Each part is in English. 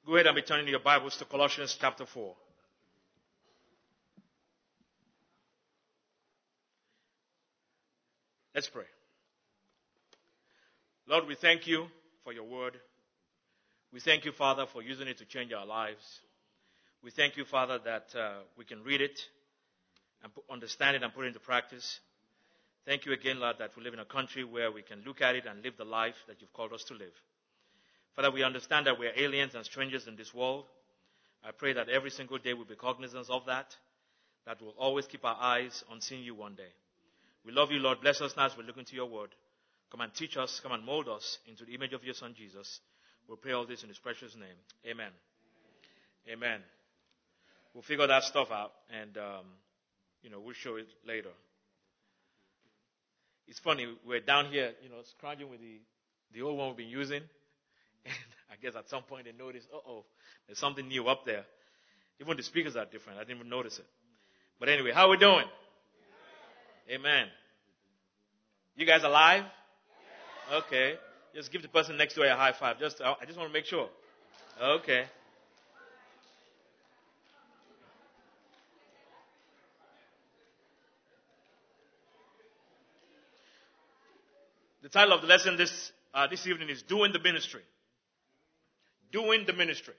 Go ahead and be turning your Bibles to Colossians chapter 4. Let's pray. Lord, we thank you for your word. We thank you, Father, for using it to change our lives. We thank you, Father, that we can read it and understand it and put it into practice. Thank you again, Lord, that we live in a country where we can look at it and live the life that you've called us to live. Father, we understand that we're aliens and strangers in this world. I pray that every single day we'll be cognizant of that we'll always keep our eyes on seeing you one day. We love you, Lord. Bless us now as we look into your word. Come and teach us, come and mold us into the image of your Son, Jesus. We'll pray all this in his precious name. Amen. Amen. We'll figure that stuff out and, we'll show it later. It's funny, we're down here, scrounging with the old one we've been using. And I guess at some point they noticed, there's something new up there. Even the speakers are different. I didn't even notice it. But anyway, how are we doing? Amen. You guys alive? Okay. Just give the person next to you a high five. I just want to make sure. Okay. The title of the lesson this evening is Doing the Ministry. Doing the Ministry.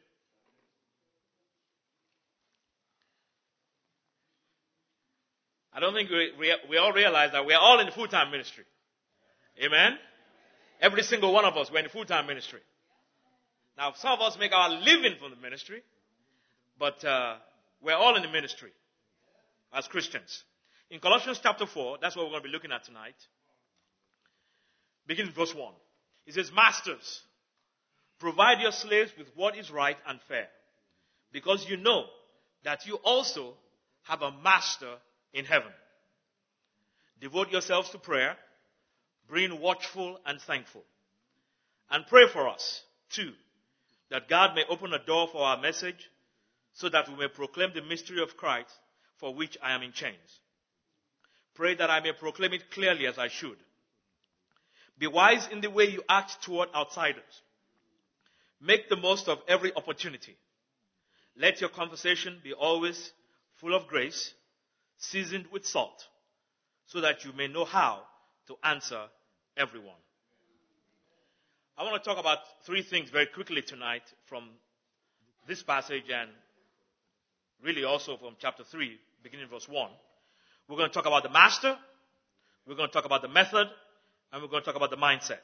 I don't think we all realize that we're all in the full-time ministry. Amen? Every single one of us, we're in the full-time ministry. Now, some of us make our living from the ministry, but we're all in the ministry as Christians. In Colossians chapter 4, that's what we're going to be looking at tonight. Beginning verse 1. It says, Masters, provide your slaves with what is right and fair, because you know that you also have a master in heaven. Devote yourselves to prayer, being watchful and thankful. And pray for us, too, that God may open a door for our message, so that we may proclaim the mystery of Christ, for which I am in chains. Pray that I may proclaim it clearly as I should. Be wise in the way you act toward outsiders. Make the most of every opportunity. Let your conversation be always full of grace, seasoned with salt, so that you may know how to answer everyone. I want to talk about three things very quickly tonight from this passage and really also from chapter 3, beginning verse 1. We're going to talk about the master, we're going to talk about the method, and we're going to talk about the mindset.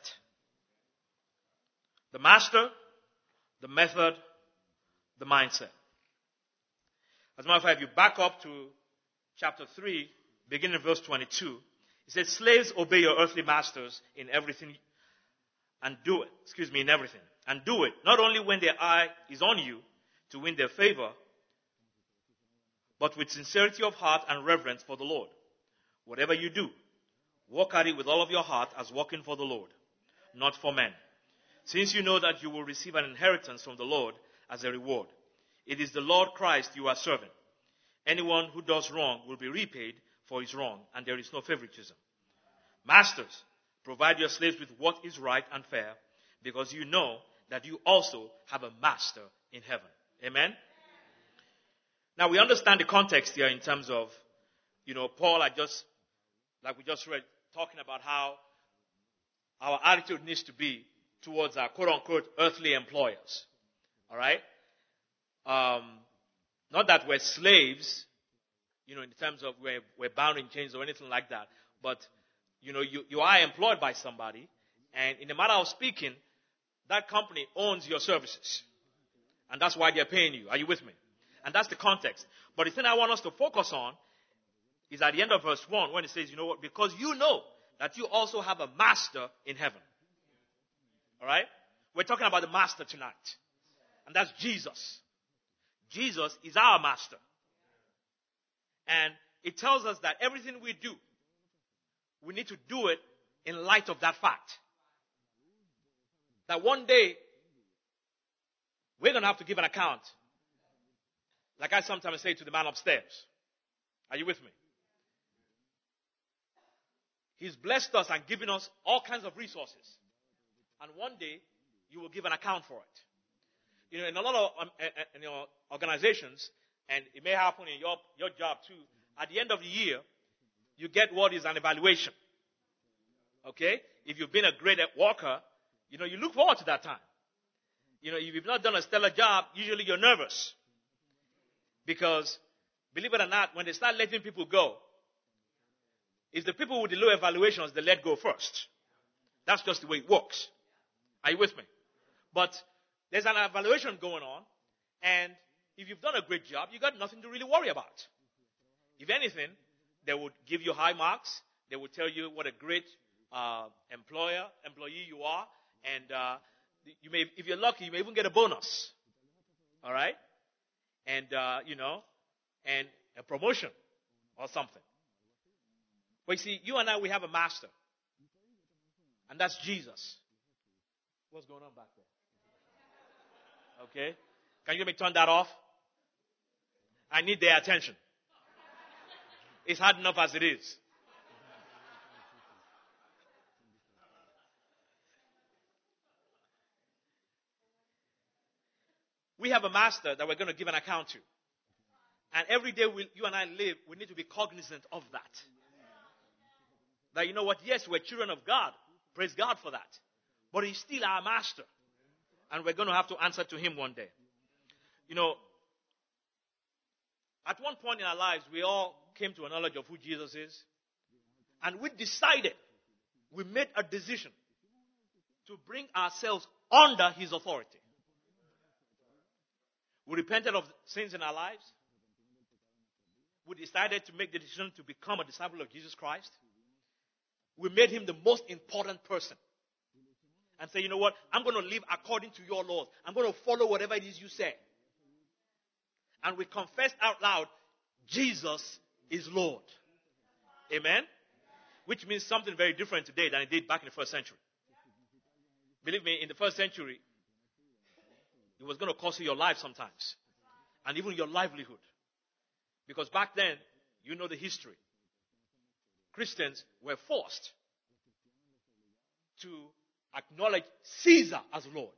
The master, the method, the mindset. As a matter of fact, if you back up to chapter 3, beginning of verse 22, it says, Slaves, obey your earthly masters in everything and do it. In everything. And do it, not only when their eye is on you to win their favor, but with sincerity of heart and reverence for the Lord. Whatever you do, walk at it with all of your heart as working for the Lord, not for men. Since you know that you will receive an inheritance from the Lord as a reward. It is the Lord Christ you are serving. Anyone who does wrong will be repaid for his wrong, and there is no favoritism. Masters, provide your slaves with what is right and fair, because you know that you also have a master in heaven. Amen? Now we understand the context here in terms of, Paul like we just read, talking about how our attitude needs to be towards our quote-unquote earthly employers. All right? Not that we're slaves, in terms of we're bound in chains or anything like that. But, you are employed by somebody. And in a matter of speaking, that company owns your services. And that's why they're paying you. Are you with me? And that's the context. But the thing I want us to focus on is at the end of verse 1 when it says, because you know that you also have a master in heaven. All right? We're talking about the master tonight. And that's Jesus. Jesus is our master. And it tells us that everything we do, we need to do it in light of that fact. That one day, we're going to have to give an account. Like I sometimes say to the man upstairs. Are you with me? He's blessed us and given us all kinds of resources. And one day, you will give an account for it. In a lot of organizations, and it may happen in your job too, at the end of the year, you get what is an evaluation. Okay? If you've been a great worker, you look forward to that time. If you've not done a stellar job, usually you're nervous. Because, believe it or not, when they start letting people go, it's the people with the low evaluations they let go first. That's just the way it works. Are you with me? But there's an evaluation going on, and if you've done a great job, you got nothing to really worry about. If anything, they would give you high marks. They would tell you what a great employee you are, and if you're lucky, you may even get a bonus. All right, and and a promotion or something. But you see, you and I, we have a master, and that's Jesus. What's going on back there? Okay, can you let me turn that off? I need their attention. It's hard enough as it is. We have a master that we're going to give an account to. And every day you and I live, we need to be cognizant of that. That you know what? Yes, we're children of God. Praise God for that. But He's still our master. And we're going to have to answer to Him one day. At one point in our lives, we all came to a knowledge of who Jesus is. And we made a decision to bring ourselves under His authority. We repented of sins in our lives. We decided to make the decision to become a disciple of Jesus Christ. We made Him the most important person. And say, you know what? I'm going to live according to your laws. I'm going to follow whatever it is you say. And we confessed out loud, Jesus is Lord. Amen? Which means something very different today than it did back in the first century. Believe me, in the first century, it was going to cost you your life sometimes. And even your livelihood. Because back then, you know the history. Christians were forced to acknowledge Caesar as Lord.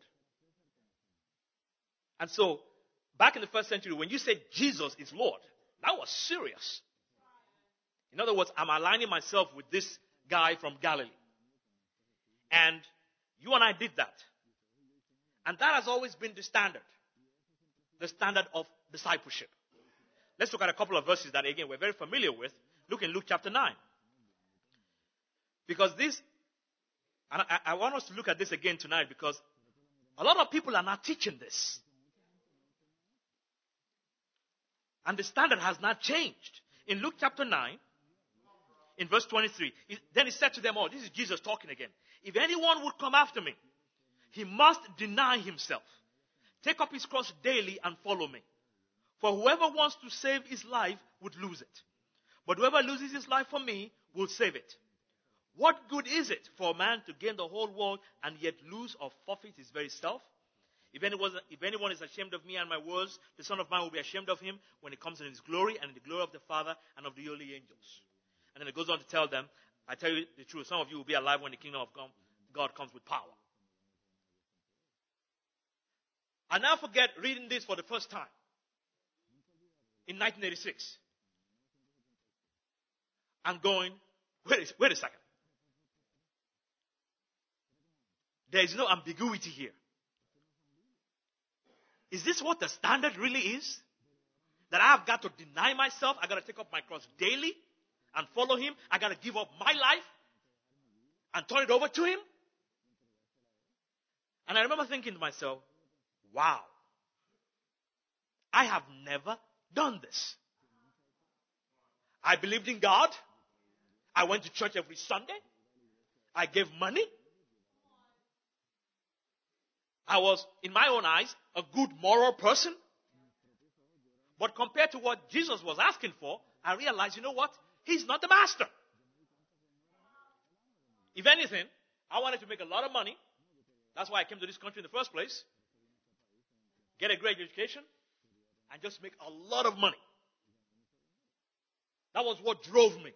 And so, back in the first century, when you said Jesus is Lord, that was serious. In other words, I'm aligning myself with this guy from Galilee. And you and I did that. And that has always been the standard of discipleship. Let's look at a couple of verses that, again, we're very familiar with. Look in Luke chapter 9. Because and I want us to look at this again tonight because a lot of people are not teaching this. And the standard has not changed. In Luke chapter 9, in verse 23, then He said to them all, this is Jesus talking again, if anyone would come after me, he must deny himself, take up his cross daily and follow me. For whoever wants to save his life would lose it. But whoever loses his life for me will save it. What good is it for a man to gain the whole world and yet lose or forfeit his very self? If anyone is ashamed of me and my words, the Son of Man will be ashamed of him when He comes in His glory and in the glory of the Father and of the holy angels. And then it goes on to tell them, I tell you the truth, some of you will be alive when the kingdom of God comes with power. I now forget reading this for the first time in 1986. I'm going, wait a second. There is no ambiguity here. Is this what the standard really is? That I've got to deny myself, I've got to take up my cross daily and follow Him, I've got to give up my life and turn it over to Him? And I remember thinking to myself, wow, I have never done this. I believed in God. I went to church every Sunday. I gave money. I was, in my own eyes, a good moral person. But compared to what Jesus was asking for, I realized, you know what? He's not the master. If anything, I wanted to make a lot of money. That's why I came to this country in the first place. Get a great education and just make a lot of money. That was what drove me.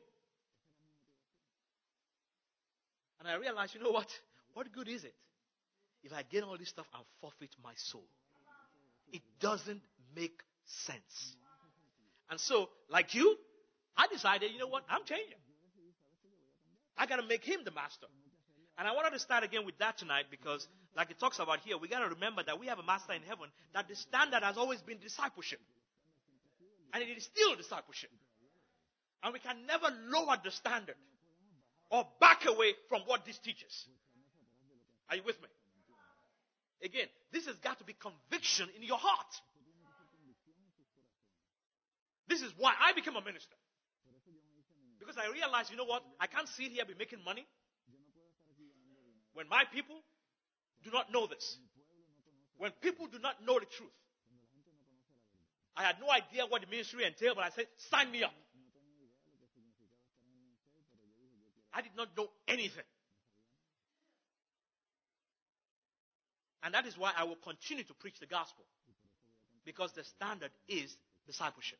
And I realized, you know what? What good is it if I gain all this stuff and forfeit my soul? It doesn't make sense. And so, like you, I decided, you know what? I'm changing. I got to make him the master. And I wanted to start again with that tonight because, like it talks about here, we got to remember that we have a master in heaven, that the standard has always been discipleship. And it is still discipleship. And we can never lower the standard or back away from what this teaches. Are you with me? Again, this has got to be conviction in your heart. This is why I became a minister. Because I realized, you know what? I can't sit here and be making money when my people do not know this. When people do not know the truth. I had no idea what the ministry entailed, but I said, sign me up. I did not know anything. And that is why I will continue to preach the gospel. Because the standard is discipleship.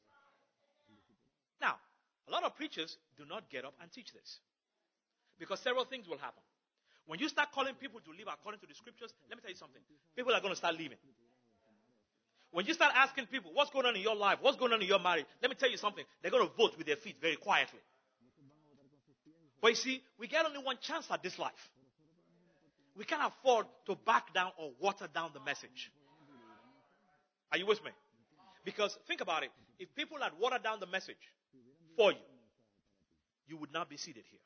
Now, a lot of preachers do not get up and teach this. Because several things will happen. When you start calling people to live according to the scriptures, let me tell you something. People are going to start leaving. When you start asking people, what's going on in your life? What's going on in your marriage? Let me tell you something. They're going to vote with their feet very quietly. But you see, we get only one chance at this life. We can't afford to back down or water down the message. Are you with me? Because think about it. If people had watered down the message for you, you would not be seated here.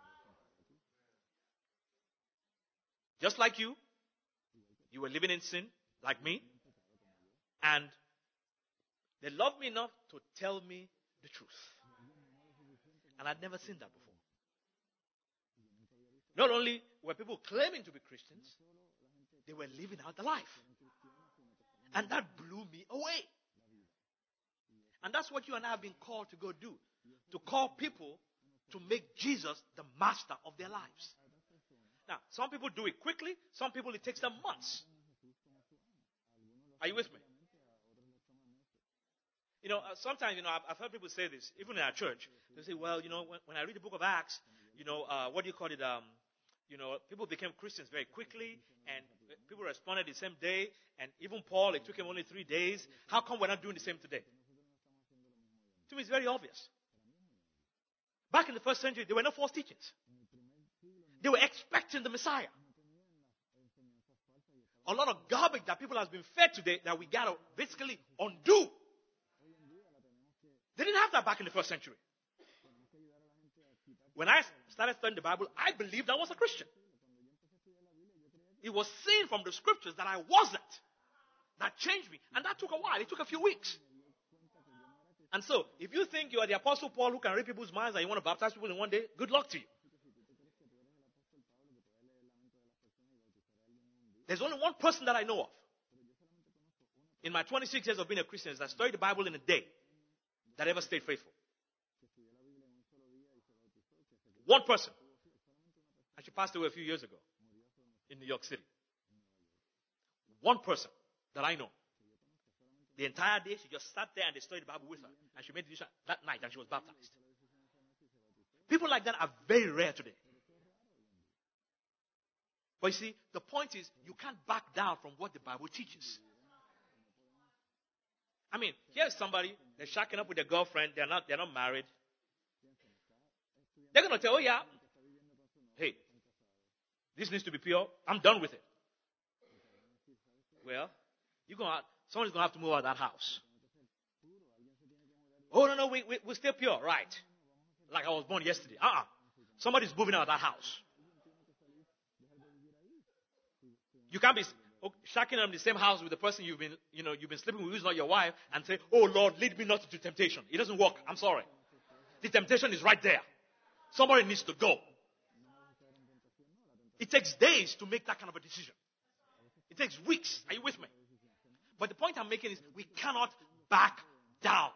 Just like you were living in sin, like me, and they loved me enough to tell me the truth. And I'd never seen that before. Not only were people claiming to be Christians, they were living out the life. And that blew me away. And that's what you and I have been called to go do. To call people to make Jesus the master of their lives. Now, some people do it quickly. Some people, it takes them months. Are you with me? You know, sometimes, I've heard people say this, even in our church. They say, well, when I read the book of Acts, what do you call it? People became Christians very quickly, and people responded the same day. And even Paul, it took him only 3 days. How come we're not doing the same today? To me, it's very obvious. Back in the first century, there were no false teachings. They were expecting the Messiah. A lot of garbage that people have been fed today that we got to basically undo. They didn't have that back in the first century. When I started studying the Bible, I believed I was a Christian. It was seen from the scriptures that I wasn't. That changed me. And that took a while. It took a few weeks. And so, if you think you are the Apostle Paul who can read people's minds and you want to baptize people in one day, good luck to you. There's only one person that I know of in my 26 years of being a Christian that studied the Bible in a day that ever stayed faithful. One person. And she passed away a few years ago in New York City. One person that I know. The entire day, she just sat there and they studied the Bible with her. And she made the decision that night and she was baptized. People like that are very rare today. But you see, the point is, you can't back down from what the Bible teaches. I mean, here's somebody, they're shacking up with their girlfriend, they're not married. They're going to tell, oh yeah, hey, this needs to be pure. I'm done with it. Well, someone's going to have to move out of that house. Oh, no, we're still pure, right? Like I was born yesterday. Somebody's moving out of that house. You can't be shacking up in the same house with the person you've been sleeping with who's not your wife and say, oh Lord, lead me not into temptation. It doesn't work. I'm sorry. The temptation is right there. Somebody needs to go. It takes days to make that kind of a decision. It takes weeks. Are you with me? But the point I'm making is we cannot back down.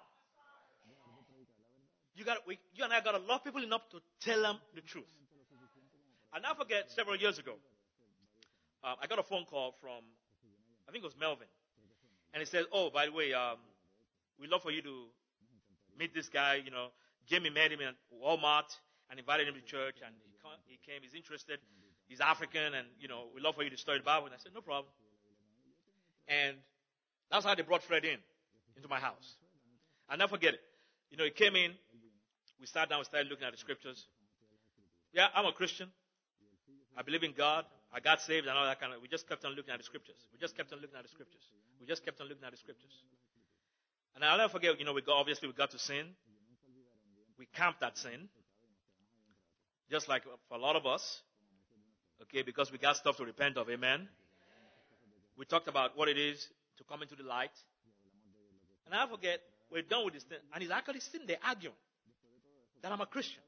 You and I got to love people enough to tell them the truth. I'll never forget several years ago, I got a phone call from, I think it was Melvin. And he said, oh, by the way, we'd love for you to meet this guy. Jamie met him at Walmart and invited him to church. And he came, he's interested. He's African and, we'd love for you to study the Bible. And I said, no problem. And That's how they brought Fred into my house. I'll never forget it. He came in. We sat down. We started looking at the scriptures. Yeah, I'm a Christian. I believe in God. I got saved and all that kind of. We just kept on looking at the scriptures. We just kept on looking at the scriptures. We just kept on looking at the scriptures. And I'll never forget. Obviously we got to sin. We camped that sin. Just like for a lot of us. Okay, because we got stuff to repent of. Amen. We talked about what it is to come into the light. And I'll forget. We're done with this thing. And he's actually sitting there arguing that I'm a Christian.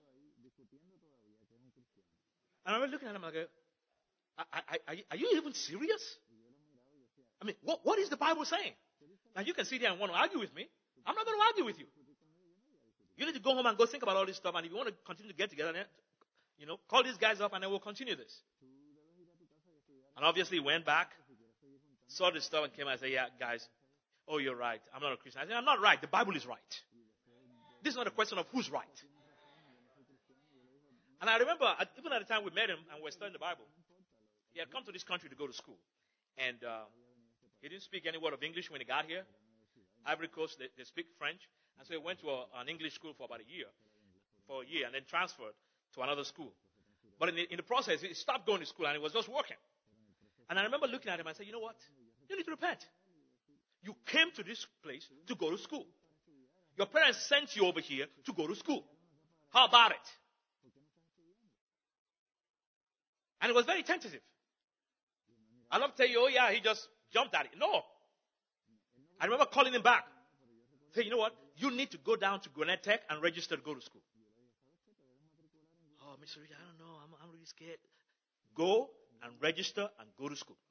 And I was looking at him like, are you even serious? I mean, what is the Bible saying? Now you can sit there and want to argue with me. I'm not going to argue with you. You need to go home and go think about all this stuff. And if you want to continue to get together, then, call these guys up and then we'll continue this. And obviously he went back, saw this stuff and came and said, yeah, guys, oh, you're right. I'm not a Christian. I said, I'm not right. The Bible is right. This is not a question of who's right. And I remember, even at the time we met him and we were studying the Bible, he had come to this country to go to school. And he didn't speak any word of English when he got here. Ivory Coast, they speak French. And so he went to an English school for about a year, and then transferred to another school. But in the process, he stopped going to school and he was just working. And I remember looking at him and saying, you know what? You need to repent. You came to this place to go to school. Your parents sent you over here to go to school. How about it? And it was very tentative. I'm not telling you, oh yeah, he just jumped at it. No. I remember calling him back. Say, you know what? You need to go down to Gwinnett Tech and register to go to school. Oh, Mr. Reed, I don't know. I'm really scared. Go and register and go to school.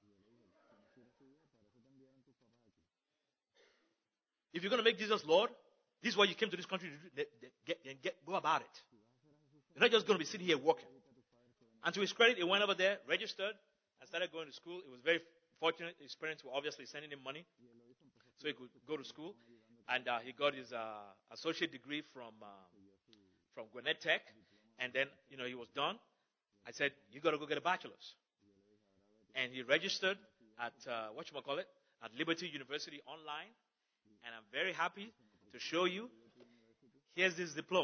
If you're going to make Jesus Lord, this is why you came to this country to do. Go about it. You're not just going to be sitting here working. And to his credit, he went over there, registered, and started going to school. It was very fortunate. His parents were obviously sending him money so he could go to school. And he got his associate degree from Gwinnett Tech. And then, he was done. I said, you got to go get a bachelor's. And he registered at, at Liberty University online. And I'm very happy to show you. Here's this diploma.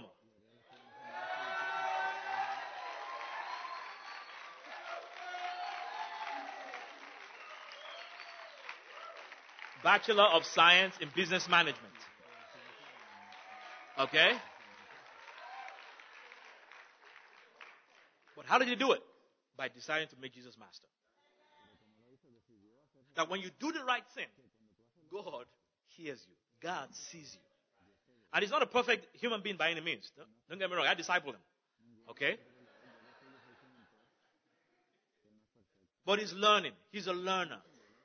Bachelor of Science in Business Management. Okay? But how did he do it? By deciding to make Jesus master. That when you do the right thing, God hears you. God sees you. And he's not a perfect human being by any means. Don't get me wrong. I discipled him. Okay? But he's learning. He's a learner.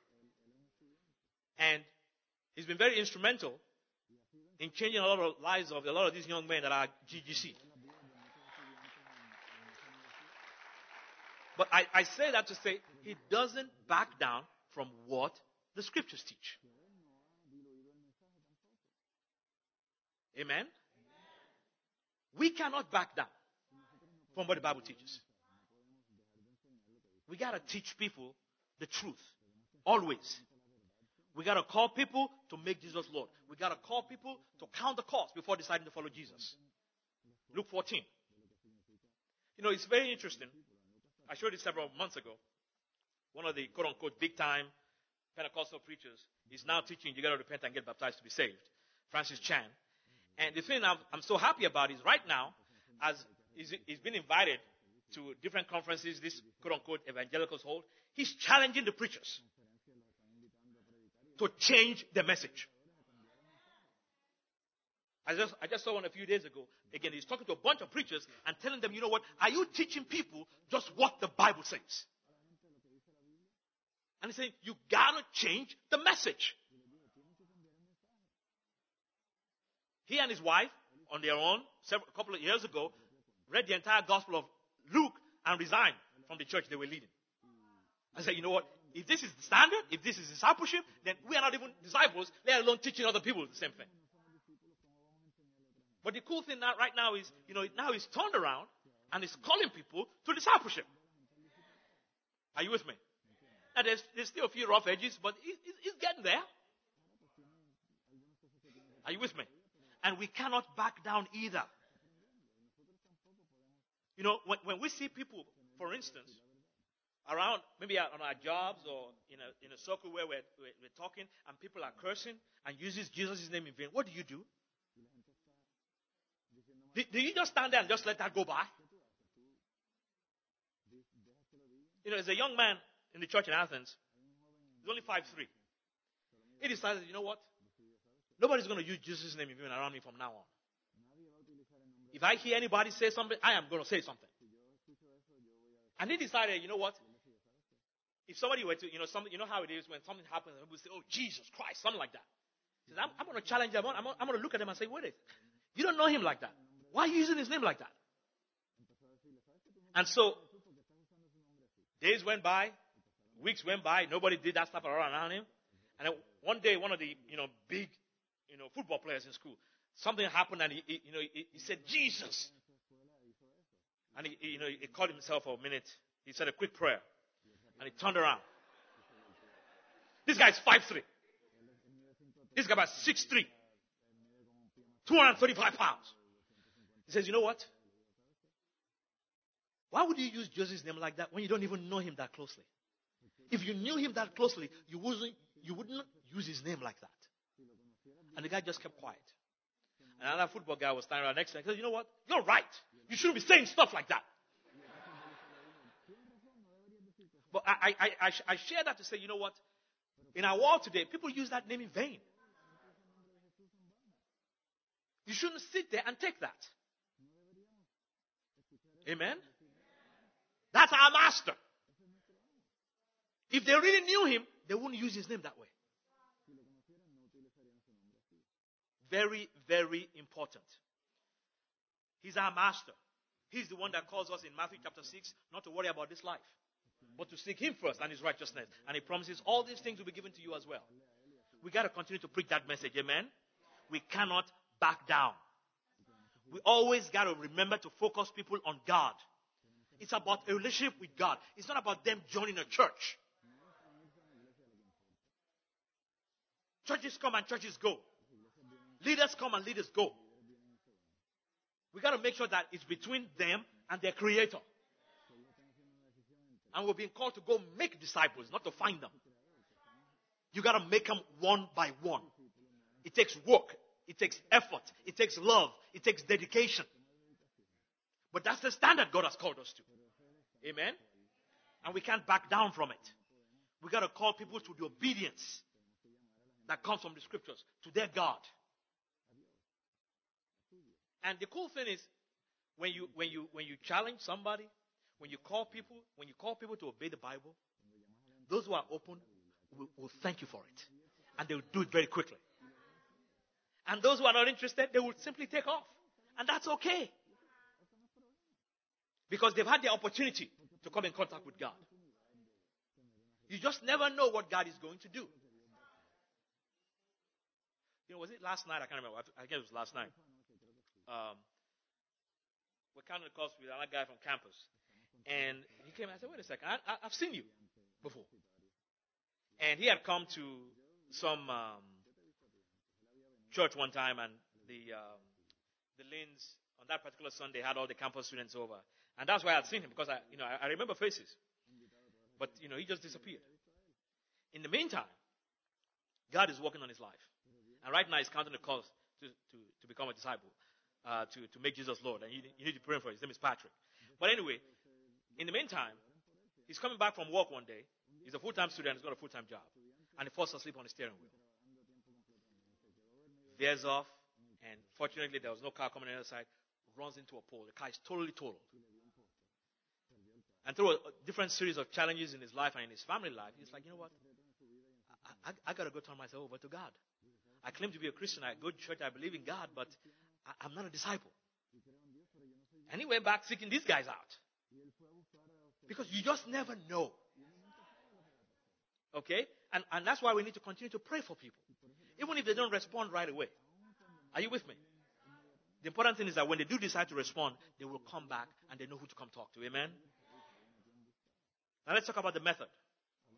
And he's been very instrumental in changing a lot of lives of a lot of these young men that are GGC. But I say that to say he doesn't back down from what the scriptures teach. Amen? We cannot back down from what the Bible teaches. We got to teach people the truth. Always. We got to call people to make Jesus Lord. We got to call people to count the cost before deciding to follow Jesus. Luke 14. It's very interesting. I showed it several months ago. One of the quote-unquote big-time Pentecostal preachers is now teaching you got to repent and get baptized to be saved. Francis Chan. And the thing I'm so happy about is right now, as he's been invited to different conferences this quote-unquote evangelicals hold, he's challenging the preachers to change the message. I just saw one a few days ago. Again, he's talking to a bunch of preachers and telling them, you know what, are you teaching people just what the Bible says? And he's saying, you gotta change the message. He and his wife, on their own, a couple of years ago, read the entire Gospel of Luke and resigned from the church they were leading. I said, you know what? If this is the standard, if this is discipleship, then we are not even disciples, let alone teaching other people the same thing. But the cool thing right now is, now he's turned around and he's calling people to discipleship. Are you with me? Now there's still a few rough edges, but he's getting there. Are you with me? And we cannot back down either. You know, when we see people, for instance, around, maybe on our jobs or in a circle where we're talking and people are cursing and uses Jesus' name in vain, what do? Do you just stand there and just let that go by? You know, there's a young man in the church in Athens. He's only 5'3". He decided, you know what? Nobody's going to use Jesus' name in vain around me from now on. If I hear anybody say something, I am going to say something. And he decided, you know what? If somebody were to, you know how it is when something happens, and people say, oh, Jesus Christ, something like that. He says, I'm going to challenge them. I'm going to look at them and say, wait, you don't know him like that. Why are you using his name like that? And so, days went by, weeks went by, nobody did that stuff around him. And then one day, one of the, big, football players in school, something happened and he said, Jesus. And he called himself for a minute. He said a quick prayer. And he turned around. This guy is 5'3". This guy is 6'3". 235 pounds. He says, you know what? Why would you use Jesus' name like that when you don't even know him that closely? If you knew him that closely, you wouldn't use his name like that. And the guy just kept quiet. And another football guy was standing right next to him. He said, you know what? You're right. You shouldn't be saying stuff like that. But I share that to say, you know what? In our world today, people use that name in vain. You shouldn't sit there and take that. Amen? That's our master. If they really knew him, they wouldn't use his name that way. Very, very important. He's our master. He's the one that calls us in Matthew chapter 6 not to worry about this life, but to seek him first and his righteousness. And he promises all these things will be given to you as well. We got to continue to preach that message. Amen? We cannot back down. We always got to remember to focus people on God. It's about a relationship with God. It's not about them joining a church. Churches come and churches go. Leaders come and leaders go. We got to make sure that it's between them and their Creator. And we're being called to go make disciples, not to find them. You got to make them one by one. It takes work. It takes effort. It takes love. It takes dedication. But that's the standard God has called us to. Amen? And we can't back down from it. We got to call people to the obedience that comes from the scriptures, to their God. And the cool thing is, when you challenge somebody, when you call people to obey the Bible, those who are open will thank you for it. And they will do it very quickly. And those who are not interested, they will simply take off. And that's okay. Because they've had the opportunity to come in contact with God. You just never know what God is going to do. Was it last night? I can't remember. I guess it was last night. We're counting the course with another guy from campus. And he came and I said, wait a second, I've seen you before. And he had come to some church one time, and the Lins, on that particular Sunday, had all the campus students over. And that's why I had seen him, because I remember faces. But, he just disappeared. In the meantime, God is working on his life. And right now he's counting the cost to become a disciple, to make Jesus Lord. And you need to pray for him. His name is Patrick. But anyway, in the meantime, he's coming back from work one day. He's a full-time student. He's got a full-time job. And he falls asleep on the steering wheel. Veers off. And fortunately, there was no car coming on the other side. Runs into a pole. The car is totally totaled. And through a different series of challenges in his life and in his family life, he's like, you know what? I got to go turn myself over to God. I claim to be a Christian. I go to church. I believe in God, but I'm not a disciple. And he went back seeking these guys out. Because you just never know. Okay? And that's why we need to continue to pray for people. Even if they don't respond right away. Are you with me? The important thing is that when they do decide to respond, they will come back and they know who to come talk to. Amen? Now let's talk about the method.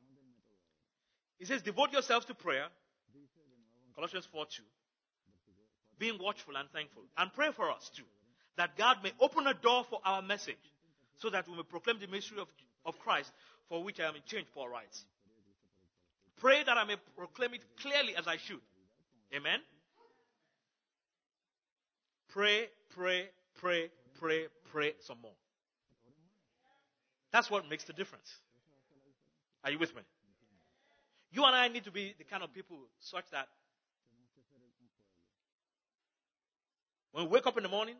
It says, devote yourselves to prayer. Colossians 4:2. being watchful and thankful. And pray for us too, that God may open a door for our message, so that we may proclaim the mystery of Christ, for which I am in change, Paul writes. Pray that I may proclaim it clearly as I should. Amen? Pray, pray, pray, pray, pray some more. That's what makes the difference. Are you with me? You and I need to be the kind of people such that when we wake up in the morning,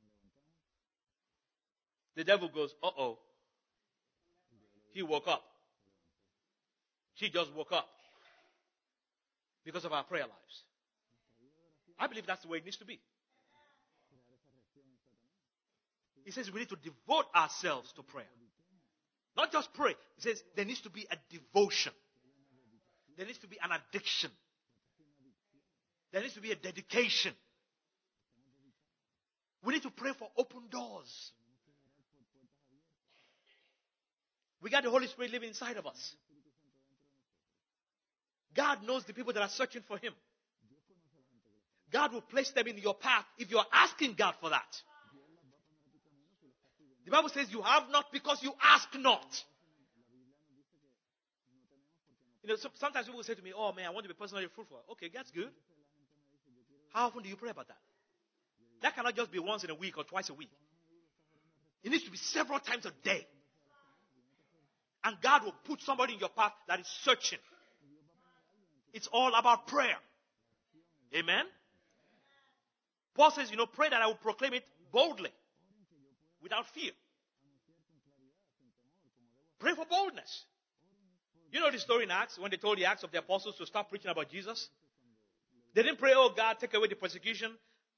the devil goes, uh-oh. He woke up. She just woke up. Because of our prayer lives. I believe that's the way it needs to be. He says we need to devote ourselves to prayer. Not just pray. He says there needs to be a devotion. There needs to be an addiction. There needs to be a dedication. We need to pray for open doors. We got the Holy Spirit living inside of us. God knows the people that are searching for Him. God will place them in your path if you are asking God for that. The Bible says you have not because you ask not. You know, sometimes people say to me, oh man, I want to be personally fruitful. Okay, that's good. How often do you pray about that? That cannot just be once in a week or twice a week. It needs to be several times a day. And God will put somebody in your path that is searching. It's all about prayer. Amen? Paul says, pray that I will proclaim it boldly, without fear. Pray for boldness. You know the story in Acts, when they told the Acts of the Apostles to stop preaching about Jesus? They didn't pray, oh God, take away the persecution,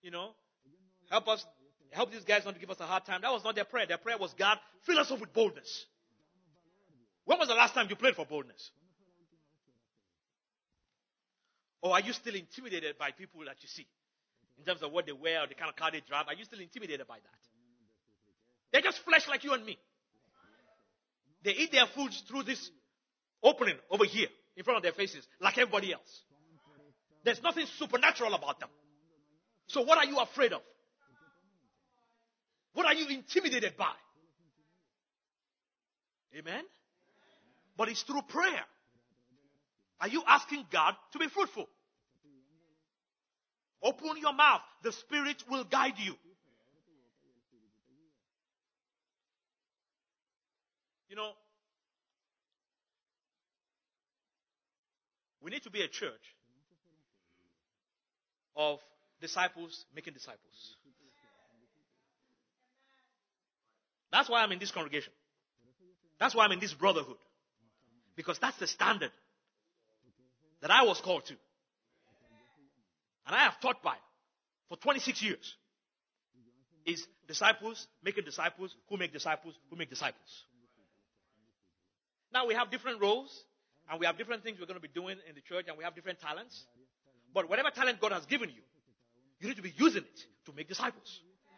help these guys not to give us a hard time. That was not their prayer. Their prayer was, God, fill us up with boldness. When was the last time you prayed for boldness? Or are you still intimidated by people that you see? In terms of what they wear or the kind of car they drive, are you still intimidated by that? They're just flesh like you and me. They eat their foods through this opening over here in front of their faces like everybody else. There's nothing supernatural about them. So what are you afraid of? What are you intimidated by? Amen? But it's through prayer. Are you asking God to be fruitful? Open your mouth. The Spirit will guide you. We need to be a church of disciples making disciples. That's why I'm in this congregation. That's why I'm in this brotherhood. Because that's the standard that I was called to. And I have taught by for 26 years. Is disciples making disciples who make disciples who make disciples. Now we have different roles and we have different things we're going to be doing in the church and we have different talents. But whatever talent God has given you, you need to be using it to make disciples.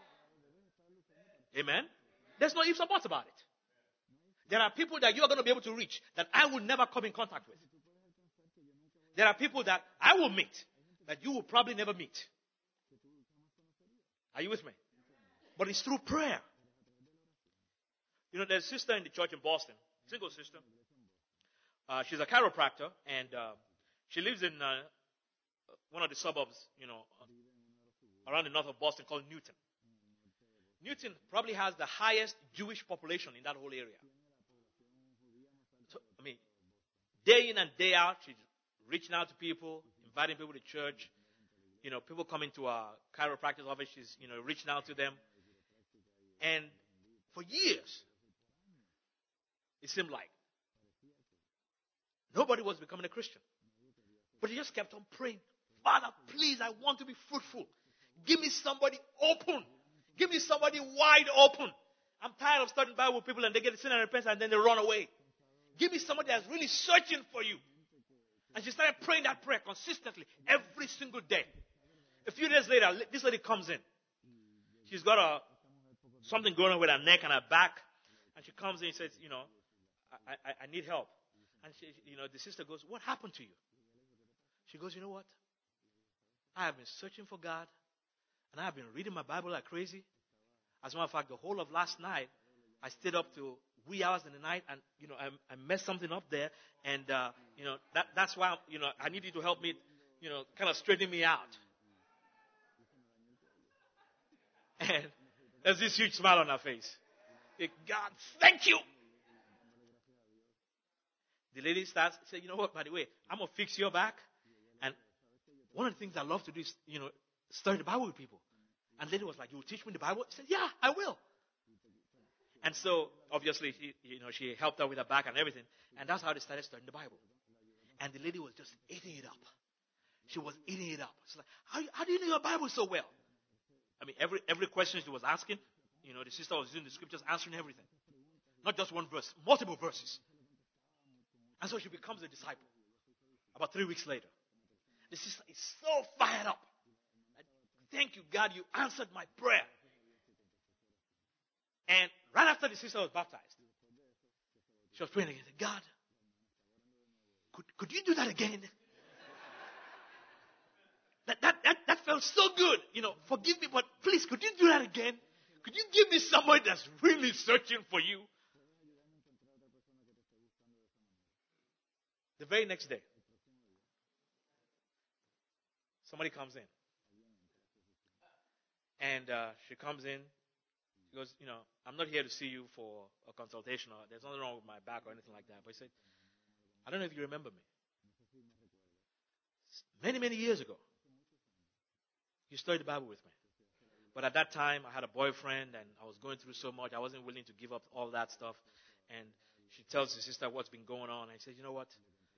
Amen? There's no ifs or buts about it. There are people that you are going to be able to reach that I will never come in contact with. There are people that I will meet that you will probably never meet. Are you with me? But it's through prayer. There's a sister in the church in Boston, single sister. She's a chiropractor, and she lives in one of the suburbs, around the north of Boston called Newton. Newton probably has the highest Jewish population in that whole area. So, day in and day out, she's reaching out to people, inviting people to church. People come into our chiropractic office, she's, reaching out to them. And for years, it seemed like nobody was becoming a Christian. But he just kept on praying, Father, please, I want to be fruitful. Give me somebody open. Give me somebody wide open. I'm tired of studying Bible with people and they get sin and repent and then they run away. Give me somebody that's really searching for you. And she started praying that prayer consistently every single day. A few days later, this lady comes in. She's got something going on with her neck and her back. And she comes in and says, I need help. And she, the sister goes, what happened to you? She goes, you know what? I have been searching for God And I've been reading my Bible like crazy. As a matter of fact, the whole of last night, I stayed up till wee hours in the night, and I messed something up there, and that's why I need you to help me, kind of straighten me out. And there's this huge smile on her face. God, thank you. The lady starts saying, you know what, by the way, I'm going to fix your back. And one of the things I love to do is, study the Bible with people. And the lady was like, you will teach me the Bible? I said, yeah, I will. And so, obviously, she helped her with her back and everything. And that's how they started studying the Bible. And the lady was just eating it up. She was eating it up. She's like, how do you know your Bible so well? I mean, every question she was asking, the sister was using the scriptures, answering everything. Not just one verse, multiple verses. And so she becomes a disciple. About 3 weeks later. The sister is so fired up. Thank you, God, you answered my prayer. And right after the sister was baptized, she was praying again. God, could you do that again? That felt so good. Forgive me, but please, could you do that again? Could you give me somebody that's really searching for you? The very next day, somebody comes in. And she comes in. She goes, I'm not here to see you for a consultation, or there's nothing wrong with my back or anything like that. But he said, I don't know if you remember me. Many, many years ago, you studied the Bible with me. But at that time, I had a boyfriend, and I was going through so much. I wasn't willing to give up all that stuff. And she tells her sister what's been going on. And I said, you know what?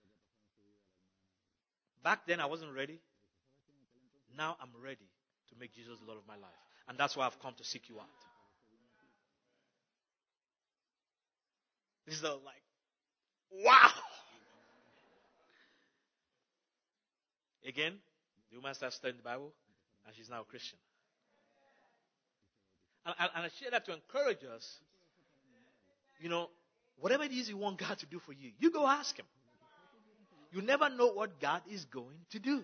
Back then, I wasn't ready. Now I'm ready to make Jesus the Lord of my life. And that's why I've come to seek you out. This is like, wow! Again, the woman starts studying the Bible, and she's now a Christian. And I share that to encourage us. Whatever it is you want God to do for you, you go ask Him. You never know what God is going to do.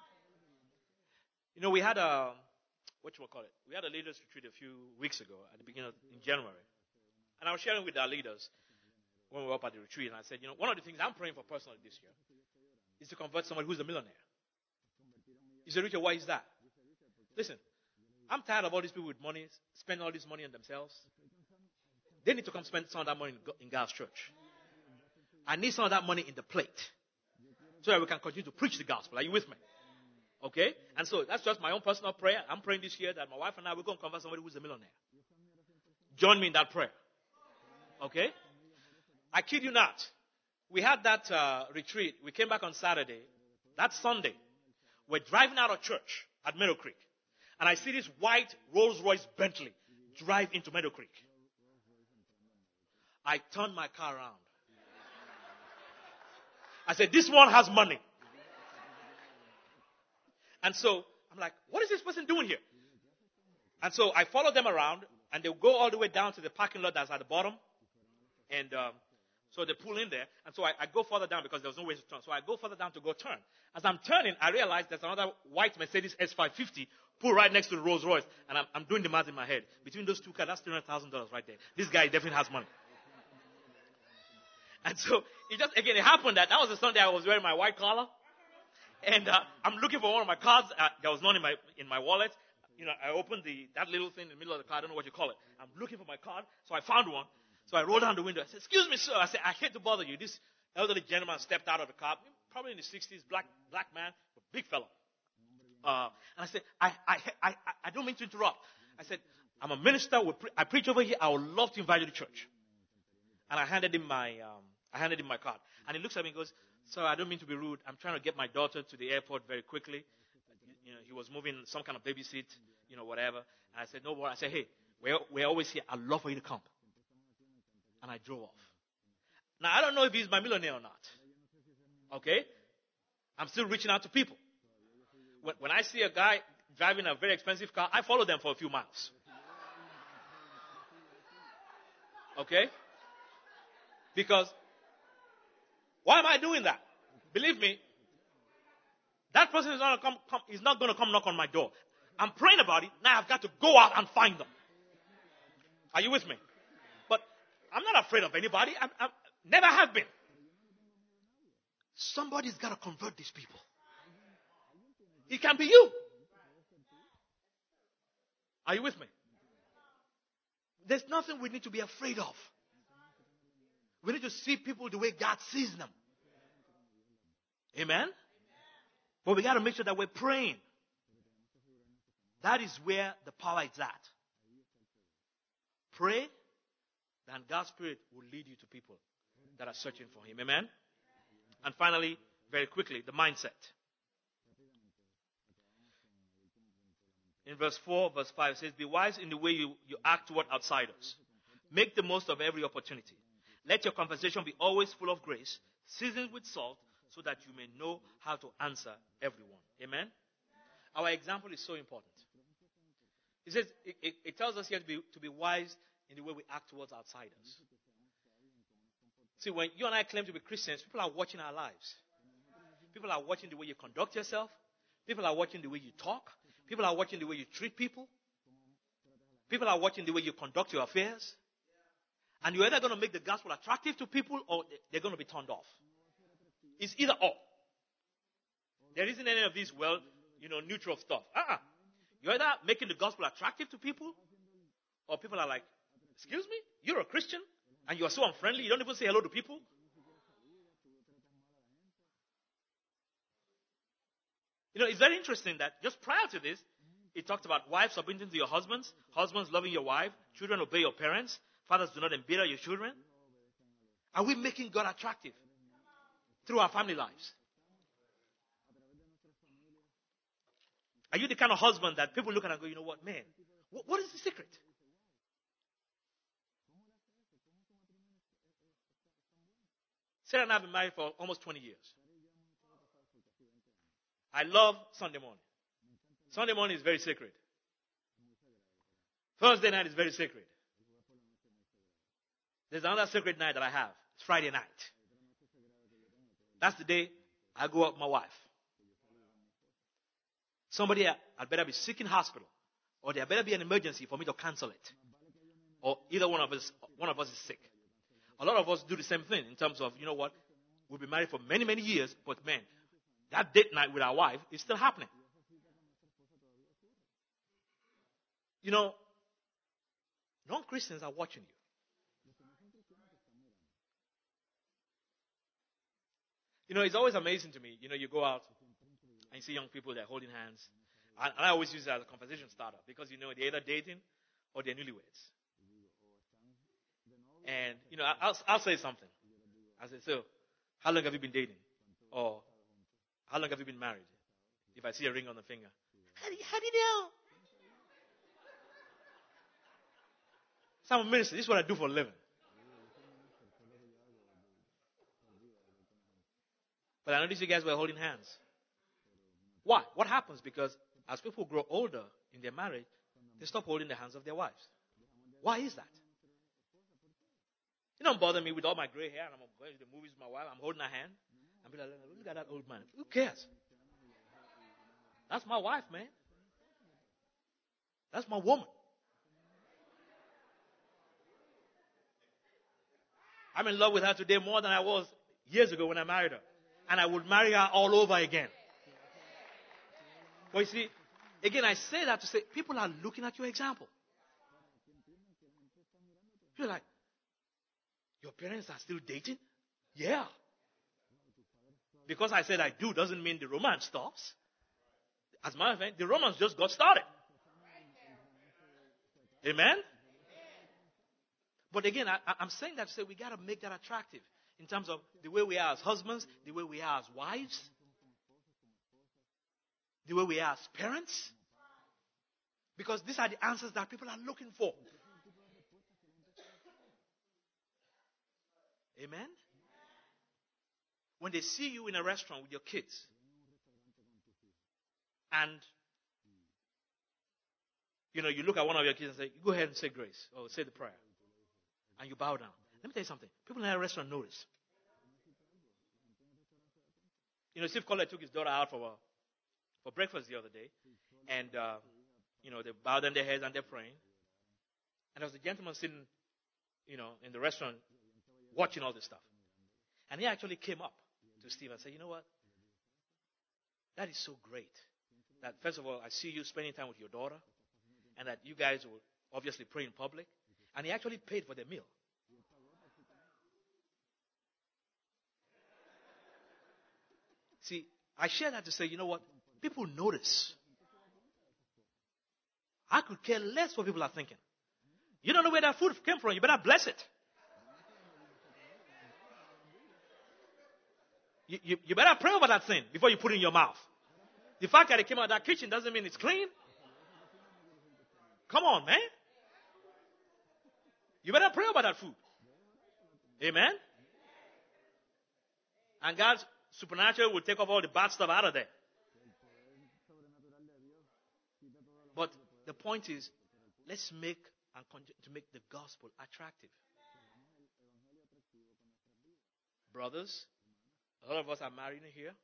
We had we had a leaders retreat a few weeks ago at the beginning in January. And I was sharing with our leaders when we were up at the retreat, and I said, one of the things I'm praying for personally this year is to convert somebody who's a millionaire. You say, Richard, why is that? Listen, I'm tired of all these people with money, spending all this money on themselves. They need to come spend some of that money in God's church. I need some of that money in the plate so that we can continue to preach the gospel. Are you with me? Okay? And so that's just my own personal prayer. I'm praying this year that my wife and I, we're going to convert somebody who's a millionaire. Join me in that prayer. Okay? I kid you not. We had that retreat. We came back on Saturday. That Sunday, we're driving out of church at Meadow Creek. And I see this white Rolls-Royce Bentley drive into Meadow Creek. I turned my car around. I said, this one has money. And so I'm like, what is this person doing here? And so I follow them around, and they'll go all the way down to the parking lot that's at the bottom. And so they pull in there. And so I go further down because there was no way to turn. So I go further down to go turn. As I'm turning, I realize there's another white Mercedes S550 pulled right next to the Rolls Royce. And I'm doing the math in my head. Between those two cars, that's $300,000 right there. This guy definitely has money. And so it happened that was the Sunday I was wearing my white collar. And I'm looking for one of my cards. There was none in my wallet. I opened that little thing in the middle of the car. I don't know what you call it. I'm looking for my card. So I found one. So I rolled down the window. I said, excuse me, sir. I said, I hate to bother you. This elderly gentleman stepped out of the car, probably in the 60s, black man, big fellow. And I said, I don't mean to interrupt. I said, I'm a minister. I preach over here. I would love to invite you to church. And I handed him my card. And he looks at me and goes, sir, I don't mean to be rude. I'm trying to get my daughter to the airport very quickly. He was moving some kind of baby seat, whatever. And I said, no worry. I said, hey, we're always here. I'd love for you to come. And I drove off. Now, I don't know if he's my millionaire or not. Okay? I'm still reaching out to people. When I see a guy driving a very expensive car, I follow them for a few miles. Okay? Because, why am I doing that? Believe me, that person is not going to come knock on my door. I'm praying about it. Now I've got to go out and find them. Are you with me? But I'm not afraid of anybody. I never have been. Somebody's got to convert these people. It can be you. Are you with me? There's nothing we need to be afraid of. We need to see people the way God sees them. Amen? But we got to make sure that we're praying. That is where the power is at. Pray, then God's Spirit will lead you to people that are searching for Him. Amen? And finally, very quickly, the mindset. In verse 4, verse 5, it says, be wise in the way you act toward outsiders. Make the most of every opportunity. Let your conversation be always full of grace, seasoned with salt, so that you may know how to answer everyone. Amen? Our example is so important. It says, it tells us here to be wise in the way we act towards outsiders. See, when you and I claim to be Christians, people are watching our lives. People are watching the way you conduct yourself. People are watching the way you talk. People are watching the way you treat people. People are watching the way you conduct your affairs. And you're either going to make the gospel attractive to people or they're going to be turned off. It's either or. There isn't any of this, neutral stuff. You're either making the gospel attractive to people or people are like, excuse me? You're a Christian and you are so unfriendly. You don't even say hello to people. It's very interesting that just prior to this, it talked about wives submitting to your husbands, husbands loving your wife, children obey your parents, fathers do not embitter your children. Are we making God attractive through our family lives? Are you the kind of husband that people look at and go, you know what, man, what is the secret? Sarah and I have been married for almost 20 years. I love Sunday morning. Sunday morning is very sacred. Thursday night is very sacred. There's another sacred night that I have. It's Friday night. That's the day I go out with my wife. Somebody had better be sick in hospital, or there better be an emergency for me to cancel it. Or either one of us is sick. A lot of us do the same thing in terms of, you know what, we've been married for many, many years, but man, that date night with our wife is still happening. Non-Christians are watching you. It's always amazing to me. You go out and you see young people, they're holding hands. And I always use it as a conversation starter because, they're either dating or they're newlyweds. And, I'll say something. I say, so, how long have you been dating? Or, how long have you been married? If I see a ring on the finger. How do you know? So I'm a minister. This is what I do for a living. But I noticed you guys were holding hands. Why? What happens? Because as people grow older in their marriage, they stop holding the hands of their wives. Why is that? It don't bother me with all my gray hair and I'm going to the movies with my wife. I'm holding her hand. I'm like, look at that old man. Who cares? That's my wife, man. That's my woman. I'm in love with her today more than I was years ago when I married her. And I would marry her all over again. But you see, again, I say that to say people are looking at your example. You're like, your parents are still dating? Yeah. Because I said I do doesn't mean the romance stops. As a matter of fact, the romance just got started. Amen? But again, I'm saying that to say we got to make that attractive in terms of the way we are as husbands, the way we are as wives, the way we are as parents. Because these are the answers that people are looking for. Amen? When they see you in a restaurant with your kids and you look at one of your kids and say, go ahead and say grace or say the prayer. And you bow down. Let me tell you something. People in that restaurant notice. Steve Collier took his daughter out for breakfast the other day. And they bow down their heads and they're praying. And there was a gentleman sitting, in the restaurant watching all this stuff. And he actually came up to Steve and said, you know what? That is so great. That first of all, I see you spending time with your daughter, and that you guys will obviously pray in public. And he actually paid for their meal. See, I share that to say, you know what? People notice. I could care less what people are thinking. You don't know where that food came from. You better bless it. You better pray over that thing before you put it in your mouth. The fact that it came out of that kitchen doesn't mean it's clean. Come on, man. You better pray about that food. Amen? And God's supernatural will take off all the bad stuff out of there. But the point is, let's make to make the gospel attractive. Brothers, a lot of us are married in here.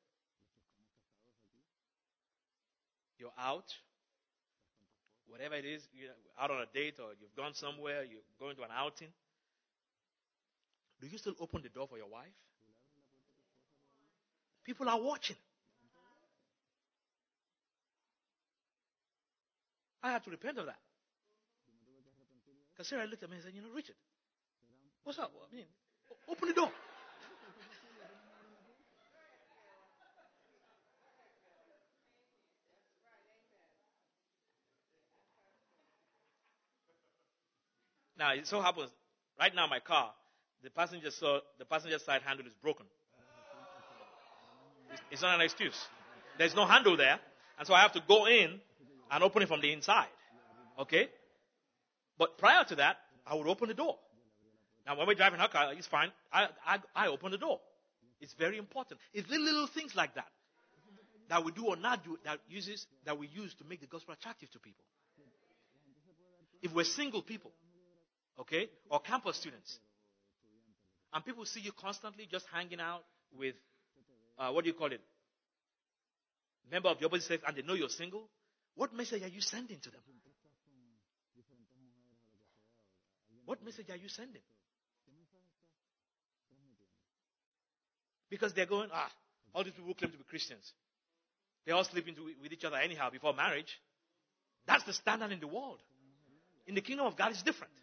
You're out. Whatever it is, you're out on a date or you've gone somewhere, you're going to an outing. Do you still open the door for your wife? People are watching. I had to repent of that. Because Sarah looked at me and said, Richard, what's up? I mean, open the door. Now, it so happens, right now my car, the passenger side handle is broken. It's not an excuse. There's no handle there. And so I have to go in and open it from the inside. Okay? But prior to that, I would open the door. Now, when we're driving her car, it's fine. I open the door. It's very important. It's little things like that that we do or not do that we use to make the gospel attractive to people. If we're single people, okay, or campus students, and people see you constantly just hanging out with, member of the opposite sex, and they know you're single, what message are you sending to them? What message are you sending? Because they're going, all these people claim to be Christians. They all sleep with each other anyhow before marriage. That's the standard in the world. In the kingdom of God, it's different.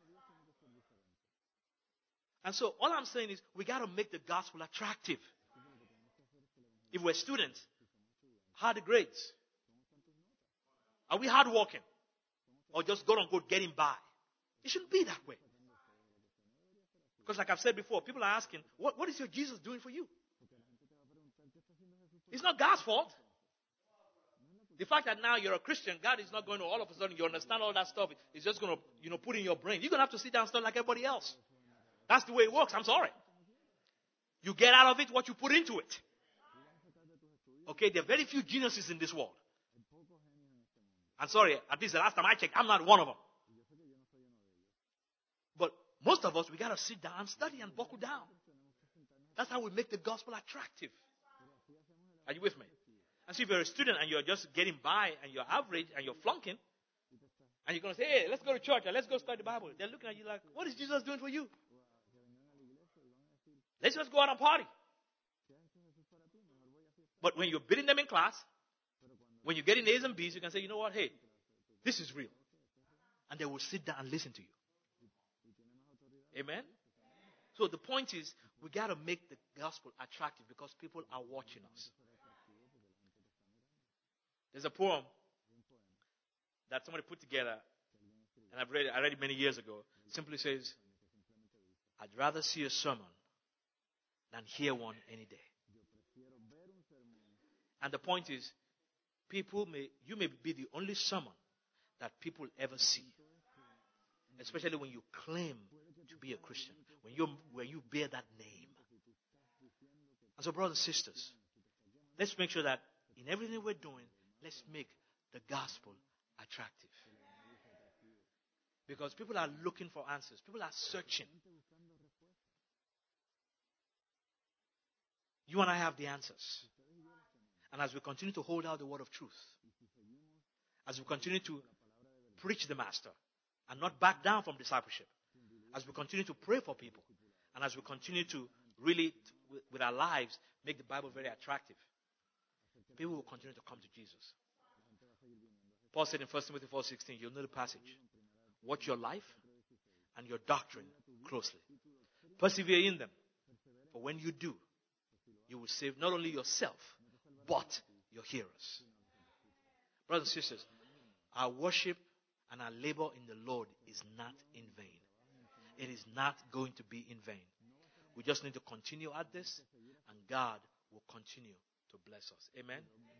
And so all I'm saying is we got to make the gospel attractive. If we're students, how are the grades? Are we hardworking? Or just go getting by? It shouldn't be that way. Because like I've said before, people are asking, what is your Jesus doing for you? It's not God's fault. The fact that now you're a Christian, God is not going to all of a sudden, you understand all that stuff. It's just going to, put in your brain. You're going to have to sit down and study like everybody else. That's the way it works. I'm sorry. You get out of it what you put into it. Okay, there are very few geniuses in this world. I'm sorry, at least the last time I checked, I'm not one of them. But most of us, we got to sit down and study and buckle down. That's how we make the gospel attractive. Are you with me? And so if you're a student and you're just getting by and you're average and you're flunking, and you're going to say, hey, let's go to church and let's go study the Bible. They're looking at you like, what is Jesus doing for you? Let's just go out and party. But when you're beating them in class, when you're getting A's and B's, you can say, you know what, hey, this is real. And they will sit down and listen to you. Amen? So the point is, we got to make the gospel attractive because people are watching us. There's a poem that somebody put together, and I read it many years ago. It simply says, I'd rather see a sermon than hear one any day. And the point is, you may be the only sermon that people ever see. Especially when you claim to be a Christian. When you bear that name. And so, brothers and sisters, let's make sure that in everything we're doing, let's make the gospel attractive. Because people are looking for answers. People are searching. You and I have the answers. And as we continue to hold out the word of truth, as we continue to preach the Master and not back down from discipleship, as we continue to pray for people, and as we continue to really, with our lives, make the Bible very attractive, people will continue to come to Jesus. Paul said in 1 Timothy 4:16, you'll know the passage. Watch your life and your doctrine closely. Persevere in them. For when you do, you will save not only yourself, but your hearers. Brothers and sisters, our worship and our labor in the Lord is not in vain. It is not going to be in vain. We just need to continue at this, and God will continue to bless us. Amen.